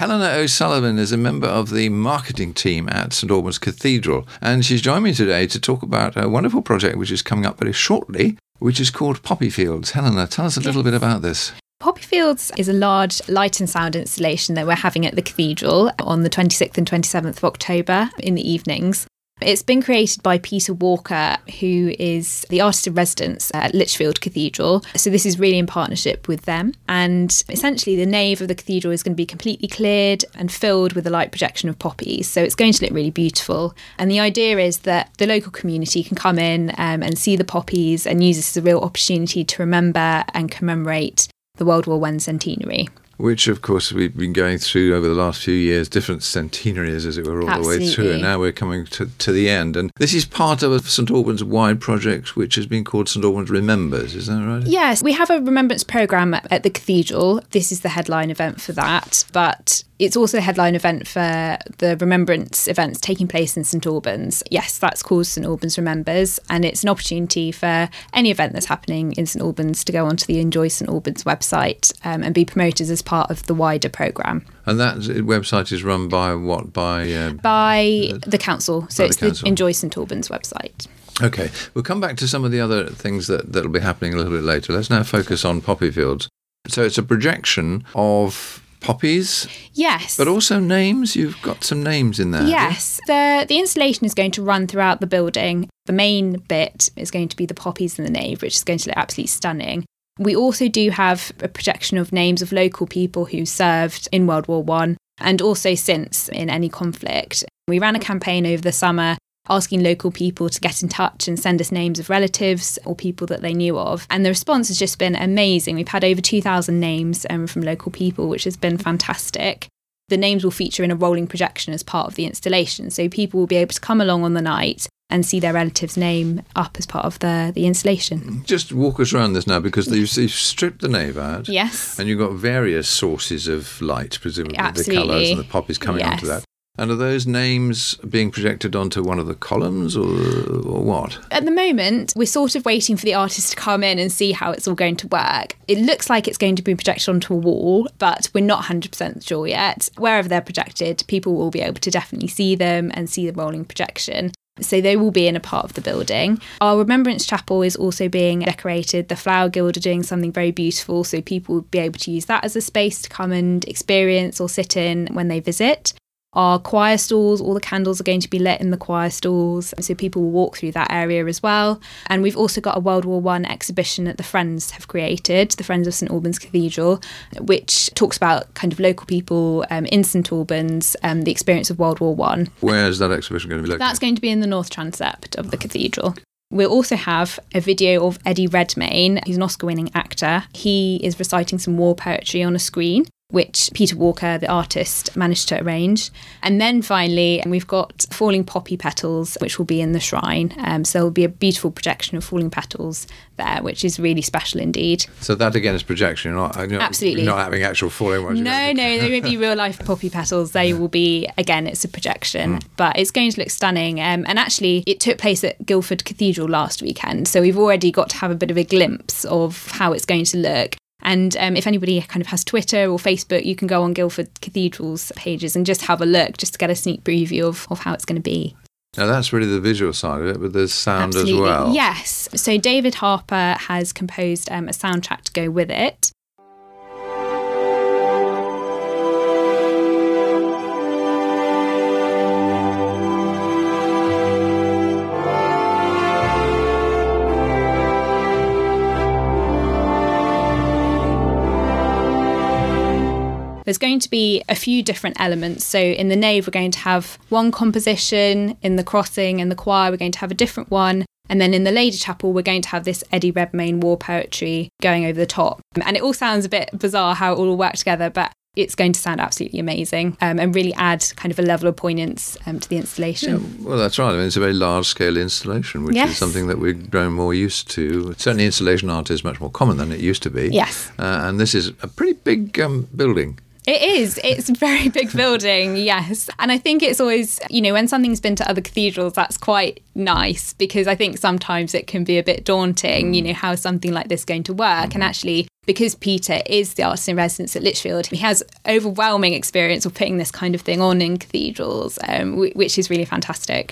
Helena O'Sullivan is a member of the marketing team at St Albans Cathedral, and she's joined me today to talk about a wonderful project which is coming up very shortly, which is called Poppy Fields. Helena, tell us a little bit about this. Poppy Fields is a large light and sound installation that we're having at the Cathedral on the 26th and 27th of October in the evenings. It's been created by Peter Walker, who is the artist in residence at Lichfield Cathedral. So this is really in partnership with them. And essentially the nave of the cathedral is going to be completely cleared and filled with a light projection of poppies. So it's going to look really beautiful. And the idea is that the local community can come in and see the poppies and use this as a real opportunity to remember and commemorate the World War I centenary. Which, of course, we've been going through over the last few years, different centenaries, as it were, all the way through. And now we're coming to the end. And this is part of a St Albans-wide project, which has been called St Albans Remembers. Is that right? Yes, we have a remembrance programme at the Cathedral. This is the headline event for that. But it's also a headline event for the remembrance events taking place in St Albans. Yes, that's called St Albans Remembers, and it's an opportunity for any event that's happening in St Albans to go onto the Enjoy St Albans website and be promoted as part of the wider programme. And that website is run by what? By the council. So it's the Enjoy St Albans website. OK, we'll come back to some of the other things that'll be happening a little bit later. Let's now focus on Poppy Fields. So it's a projection of poppies? Yes. But also names? You've got some names in there. Yes. The installation is going to run throughout the building. The main bit is going to be the poppies in the nave, which is going to look absolutely stunning. We also do have a projection of names of local people who served in World War I and also since in any conflict. We ran a campaign over the summer asking local people to get in touch and send us names of relatives or people that they knew of. And the response has just been amazing. We've had over 2,000 names from local people, which has been fantastic. The names will feature in a rolling projection as part of the installation. So people will be able to come along on the night and see their relative's name up as part of the installation. Just walk us around this now, because you've stripped the nave out. Yes. And you've got various sources of light, presumably Absolutely. The colours and the poppies coming onto that. And are those names being projected onto one of the columns or what? At the moment, we're sort of waiting for the artist to come in and see how it's all going to work. It looks like it's going to be projected onto a wall, but we're not 100% sure yet. Wherever they're projected, people will be able to definitely see them and see the rolling projection. So they will be in a part of the building. Our Remembrance Chapel is also being decorated. The Flower Guild are doing something very beautiful, so people will be able to use that as a space to come and experience or sit in when they visit. Our choir stalls, all the candles are going to be lit in the choir stalls, so people will walk through that area as well. And we've also got a World War I exhibition that the Friends have created, the Friends of St Albans Cathedral, which talks about kind of local people in St Albans, the experience of World War I. Where is that exhibition going to be located? That's going to be in the north transept of the cathedral. We'll also have a video of Eddie Redmayne, who's an Oscar-winning actor. He is reciting some war poetry on a screen, which Peter Walker, the artist, managed to arrange. And then finally, we've got Falling Poppy Petals, which will be in the shrine. So there will be a beautiful projection of falling petals there, which is really special indeed. So that again is projection. Absolutely. You're not having actual falling ones. No, they won't be real life poppy petals. They will be, again, it's a projection. But it's going to look stunning. And actually, it took place at Guildford Cathedral last weekend. So we've already got to have a bit of a glimpse of how it's going to look. And if anybody kind of has Twitter or Facebook, you can go on Guildford Cathedral's pages and just have a look, just to get a sneak preview of how it's going to be. Now, that's really the visual side of it, but there's sound Absolutely. As well. Yes. So David Harper has composed a soundtrack to go with it. There's going to be a few different elements. So in the nave, we're going to have one composition. In the crossing and the choir, we're going to have a different one. And then in the Lady Chapel, we're going to have this Eddie Redmayne war poetry going over the top. And it all sounds a bit bizarre how it all will work together, but it's going to sound absolutely amazing and really add kind of a level of poignance to the installation. Yeah, well, that's right. I mean, it's a very large-scale installation, which is something that we've grown more used to. Certainly installation art is much more common than it used to be. Yes. And this is a pretty big building. It is. It's a very big building, yes. And I think it's always, when something's been to other cathedrals, that's quite nice, because I think sometimes it can be a bit daunting, how is something like this going to work? And actually, Because Peter is the artist in residence at Lichfield, he has overwhelming experience of putting this kind of thing on in cathedrals, which is really fantastic.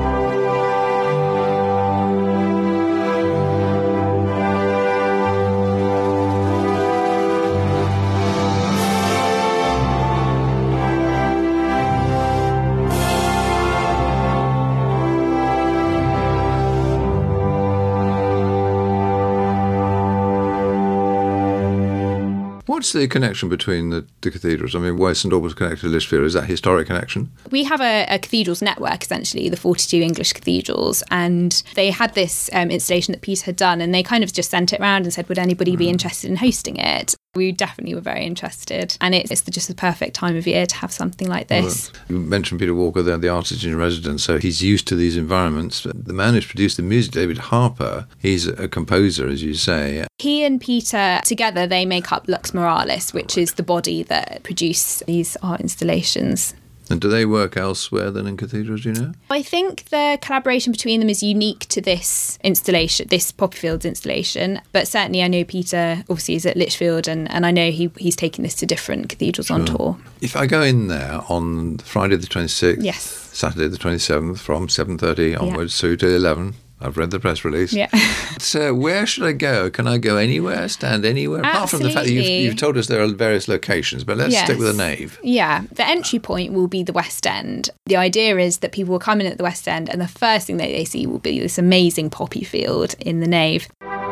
What's the connection between the cathedrals? I mean, why is St Albans connected to Lichfield? Is that a historic connection? We have a cathedrals network, essentially, the 42 English cathedrals, and they had this installation that Peter had done, and they kind of just sent it around and said, would anybody be interested in hosting it? We definitely were very interested, and it's just the perfect time of year to have something like this. Well, you mentioned Peter Walker there, the artist in residence, so he's used to these environments. The man who's produced the music, David Harper, he's a composer, as you say. He and Peter together, they make up Lux Moralis, which is the body that produce these art installations. And do they work elsewhere than in cathedrals, do you know? I think the collaboration between them is unique to this installation, this Poppyfields installation. But certainly I know Peter obviously is at Lichfield, and I know he's taking this to different cathedrals on tour. If I go in there on Friday the 26th, yes, Saturday the 27th from 7:30 onwards through to 11, I've read the press release. Yeah. So where should I go? Can I go anywhere, stand anywhere? Apart from the fact that you've told us there are various locations, but let's stick with the nave. Yeah, the entry point will be the West End. The idea is that people will come in at the West End and the first thing that they see will be this amazing poppy field in the nave.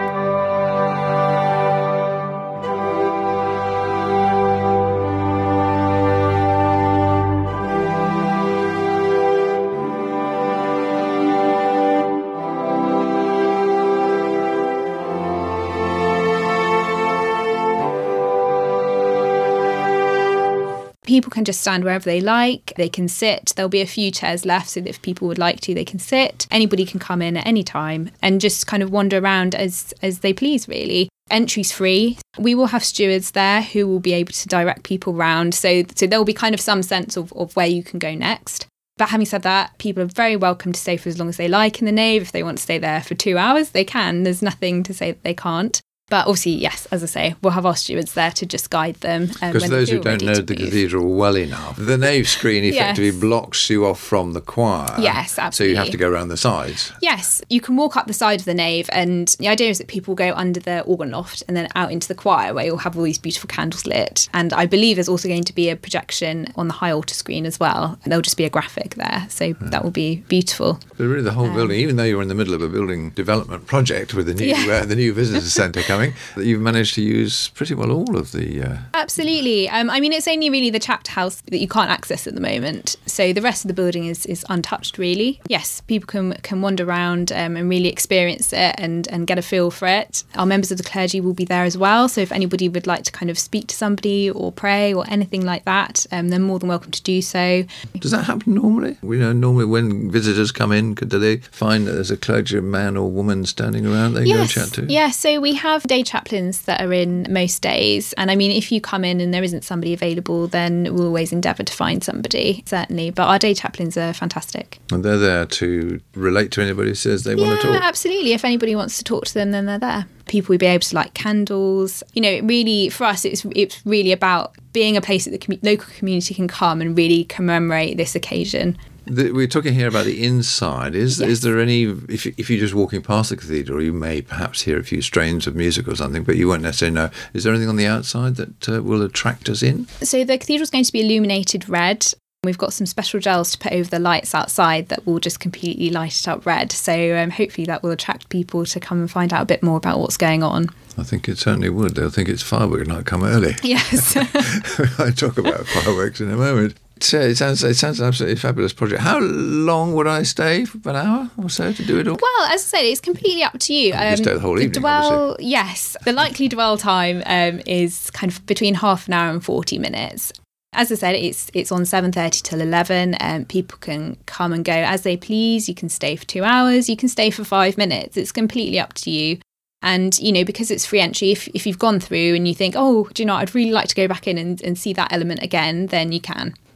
People can just stand wherever they like. They can sit. There'll be a few chairs left, so that if people would like to, they can sit. Anybody can come in at any time and just kind of wander around as they please, really. Entry's free. We will have stewards there who will be able to direct people around. So there'll be kind of some sense of where you can go next. But having said that, people are very welcome to stay for as long as they like in the nave. If they want to stay there for 2 hours, they can. There's nothing to say that they can't. But obviously, yes, as I say, we'll have our stewards there to just guide them. Because for those who don't know the cathedral well enough, the nave screen effectively blocks you off from the choir. Yes, absolutely. So you have to go around the sides. Yes, you can walk up the side of the nave, and the idea is that people go under the organ loft and then out into the choir where you'll have all these beautiful candles lit. And I believe there's also going to be a projection on the high altar screen as well. And there'll just be a graphic there. So that will be beautiful. But really the whole building, even though you're in the middle of a building development project with the new visitor centre coming, you've managed to use pretty well all of the... Absolutely. I mean, it's only really the chapter house that you can't access at the moment. So the rest of the building is untouched, really. Yes, people can wander around and really experience it and get a feel for it. Our members of the clergy will be there as well. So if anybody would like to kind of speak to somebody or pray or anything like that, they're more than welcome to do so. Does that happen normally? Normally when visitors come in, do they find that there's a clergyman or woman standing around they can go chat to? Yeah, so we have day chaplains that are in most days. And I mean, if you come in and there isn't somebody available, then we'll always endeavour to find somebody, certainly. But our day chaplains are fantastic. And they're there to relate to anybody who says they want to talk? Yeah, absolutely. If anybody wants to talk to them, then they're there. People will be able to light candles. Really, for us, it's really about being a place that the local community can come and really commemorate this occasion. We're talking here about the inside. Is there any, if you're just walking past the cathedral, you may perhaps hear a few strains of music or something, but you won't necessarily know. Is there anything on the outside that will attract us in? So the cathedral's going to be illuminated red. We've got some special gels to put over the lights outside that will just completely light it up red. So hopefully that will attract people to come and find out a bit more about what's going on. I think it certainly would. They'll think it's fireworks and not come early. Yes. I'll talk about fireworks in a moment. It sounds an absolutely fabulous project. How long would I stay? For an hour or so to do it all? Well, as I said, it's completely up to you. You stay the whole evening, obviously. Yes. The likely dwell time is kind of between half an hour and 40 minutes. As I said, it's on 7:30 till 11. People can come and go as they please. You can stay for 2 hours. You can stay for 5 minutes. It's completely up to you. And, because it's free entry, if you've gone through and you think, oh, do you know, I'd really like to go back in and see that element again, then you can.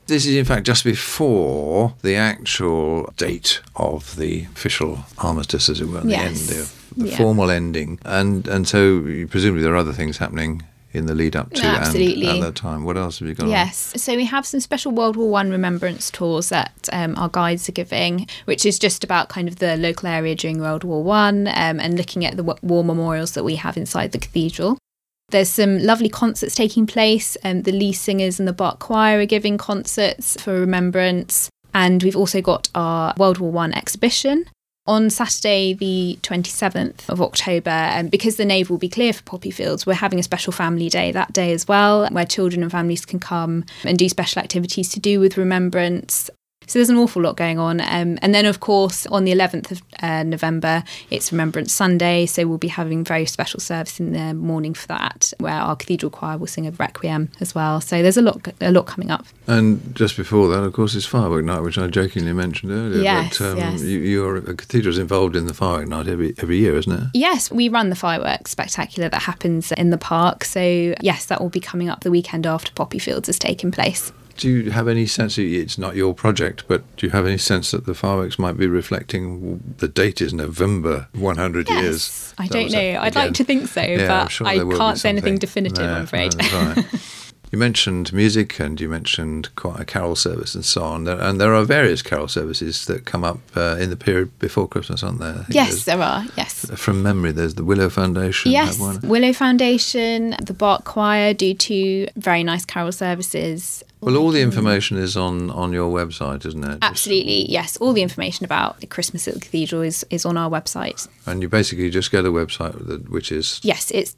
This is, in fact, just before the actual date of the official armistice, as it were, the formal ending. And so presumably there are other things happening in the lead up to Absolutely. and at that time. What else have you got Yes, so we have some special World War I remembrance tours that our guides are giving, which is just about kind of the local area during World War I and looking at the war memorials that we have inside the cathedral. There's some lovely concerts taking place. The Lee Singers and the Bach Choir are giving concerts for remembrance. And we've also got our World War I exhibition. On Saturday, the 27th of October, because the nave will be clear for poppy fields, we're having a special family day that day as well, where children and families can come and do special activities to do with remembrance. So there's an awful lot going on. And then, of course, on the 11th of November, it's Remembrance Sunday. So we'll be having a very special service in the morning for that, where our cathedral choir will sing a requiem as well. So there's a lot coming up. And just before that, of course, is Firework Night, which I jokingly mentioned earlier. Yes, but yes. Your cathedral's involved in the Firework Night every year, isn't it? Yes, we run the fireworks spectacular that happens in the park. So, yes, that will be coming up the weekend after Poppy Fields has taken place. Do you have any sense, it's not your project, but do you have any sense that the fireworks might be reflecting, the date is November, 100 years? I don't know. I'd like to think so, but sure I can't say anything definitive, I'm afraid. Right. You mentioned music and you mentioned quite a carol service and so on. And there are various carol services that come up in the period before Christmas, aren't there? Yes, there are, yes. From memory, there's the Willow Foundation. Yes, Willow Foundation, the Bach Choir do 2 very nice carol services. Well, all the information is on your website, isn't it? Absolutely, yes. All the information about the Christmas at the Cathedral is on our website. And you basically just go to the website, which is... Yes, it's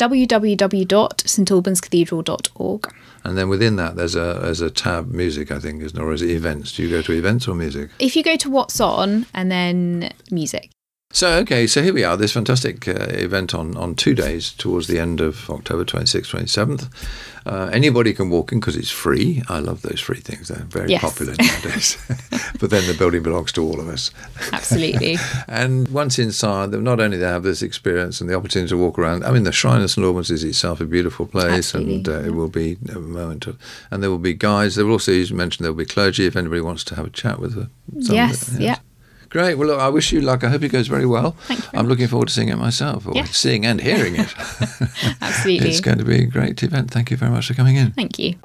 www.stalbanscathedral.org. And then within that, there's a tab music, I think, isn't there? Or is it events? Do you go to events or music? If you go to What's On and then music. So here we are, this fantastic event on 2 days towards the end of October 26th, 27th. Anybody can walk in because it's free. I love those free things. They're very popular nowadays. But then the building belongs to all of us. Absolutely. And once inside, not only they have this experience and the opportunity to walk around. I mean, the Shrine of St Albans is itself a beautiful place. Absolutely. And it will be a moment and there will be guides. There will also, as you mentioned, there will be clergy if anybody wants to have a chat with her. Yes. Great. Well, look, I wish you luck. I hope it goes very well. Thank you. I'm looking forward to seeing it myself, or seeing and hearing it. Absolutely. It's going to be a great event. Thank you very much for coming in. Thank you.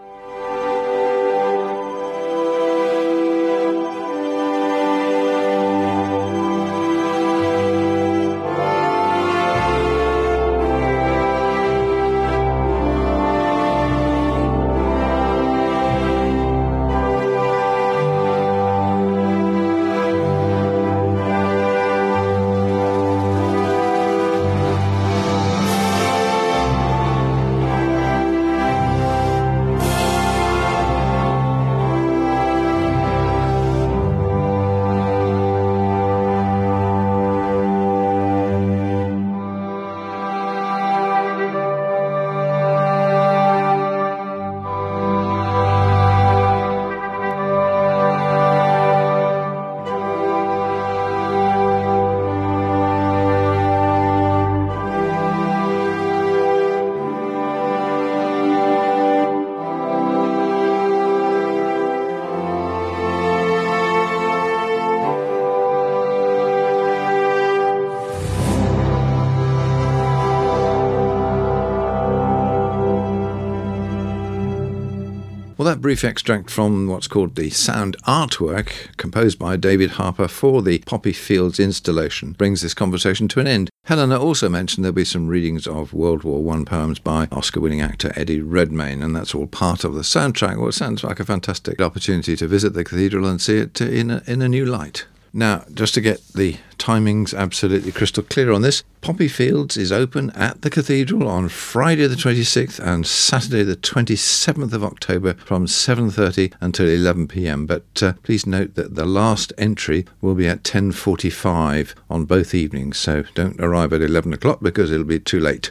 Well, that brief extract from what's called the sound artwork composed by David Harper for the Poppy Fields installation brings this conversation to an end. Helena also mentioned there'll be some readings of World War I poems by Oscar-winning actor Eddie Redmayne, and that's all part of the soundtrack. Well, it sounds like a fantastic opportunity to visit the cathedral and see it in a new light. Now, just to get the timings absolutely crystal clear on this, Poppy Fields is open at the Cathedral on Friday the 26th and Saturday the 27th of October from 7:30 until 11 p.m. But please note that the last entry will be at 10:45 on both evenings, so don't arrive at 11 o'clock because it'll be too late.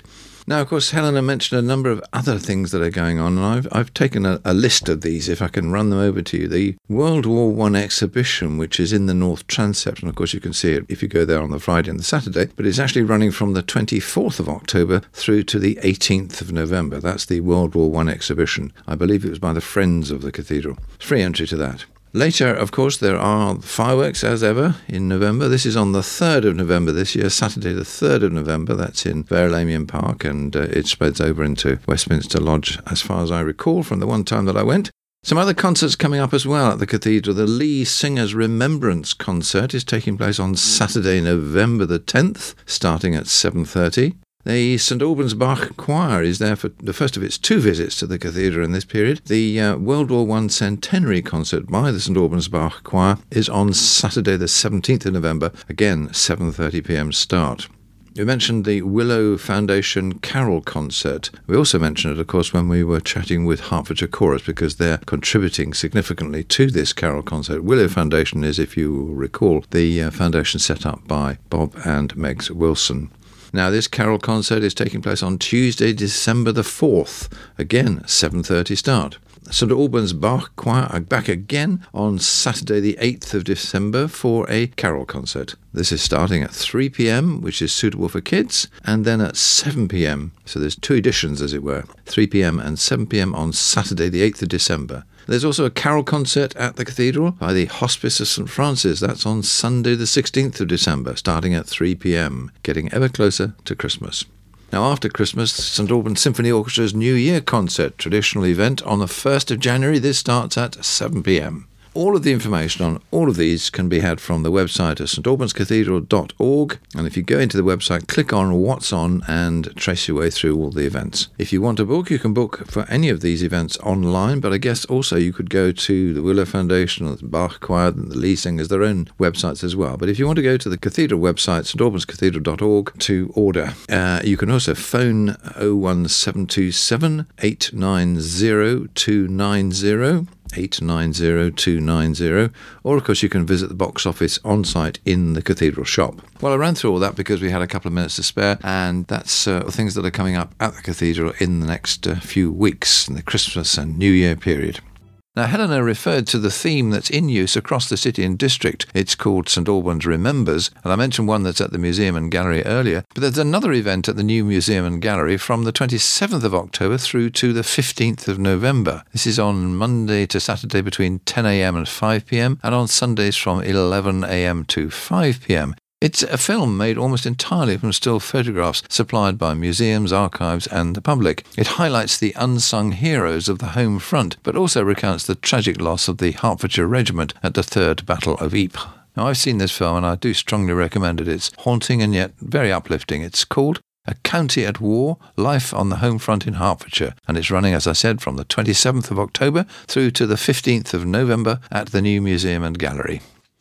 Now, of course, Helena mentioned a number of other things that are going on, and I've taken a list of these, if I can run them over to you. The World War I exhibition, which is in the North Transept, and of course you can see it if you go there on the Friday and the Saturday, but it's actually running from the 24th of October through to the 18th of November. That's the World War I exhibition. I believe it was by the Friends of the Cathedral. Free entry to that. Later, of course, there are fireworks, as ever, in November. This is on the 3rd of November this year, Saturday the 3rd of November. That's in Verulamium Park, and it spreads over into Westminster Lodge, as far as I recall, from the one time that I went. Some other concerts coming up as well at the Cathedral. The Lee Singers Remembrance Concert is taking place on Saturday, November the 10th, starting at 7:30. The St Albans Bach Choir is there for the first of its 2 visits to the cathedral in this period. The World War I Centenary Concert by the St Albans Bach Choir is on Saturday the 17th of November, again 7:30pm start. We mentioned the Willow Foundation Carol Concert. We also mentioned it, of course, when we were chatting with Hertfordshire Chorus, because they're contributing significantly to this carol concert. Willow Foundation is, if you will recall, the foundation set up by Bob and Megs Wilson. Now, this carol concert is taking place on Tuesday, December the 4th. Again, 7:30 start. St Albans Bach Choir are back again on Saturday the 8th of December for a carol concert. This is starting at 3pm, which is suitable for kids, and then at 7pm. So there's 2 editions, as it were, 3pm and 7pm on Saturday the 8th of December. There's also a carol concert at the Cathedral by the Hospice of St Francis. That's on Sunday the 16th of December, starting at 3pm, getting ever closer to Christmas. Now, after Christmas, St Albans Symphony Orchestra's New Year concert, traditional event on the 1st of January. This starts at 7pm. All of the information on all of these can be had from the website at stalbanscathedral.org, and if you go into the website, click on What's On and trace your way through all the events. If you want to book, you can book for any of these events online, but I guess also you could go to the Willow Foundation or the Bach Choir and the Lee Singers, their own websites as well. But if you want to go to the Cathedral website, stalbanscathedral.org, to order, you can also phone 01727 890 290. 890-290, or of course you can visit the box office on site in the Cathedral shop. Well, I ran through all that because we had a couple of minutes to spare, and that's things that are coming up at the Cathedral in the next few weeks, in the Christmas and New Year period. Now, Helena referred to the theme that's in use across the city and district. It's called St Albans Remembers, and I mentioned one that's at the Museum and Gallery earlier, but there's another event at the new Museum and Gallery from the 27th of October through to the 15th of November. This is on Monday to Saturday between 10am and 5pm, and on Sundays from 11am to 5pm. It's a film made almost entirely from still photographs supplied by museums, archives and the public. It highlights the unsung heroes of the home front, but also recounts the tragic loss of the Hertfordshire Regiment at the Third Battle of Ypres. Now, I've seen this film and I do strongly recommend it. It's haunting and yet very uplifting. It's called A County at War, Life on the Home Front in Hertfordshire, and it's running, as I said, from the 27th of October through to the 15th of November at the new Museum and Gallery.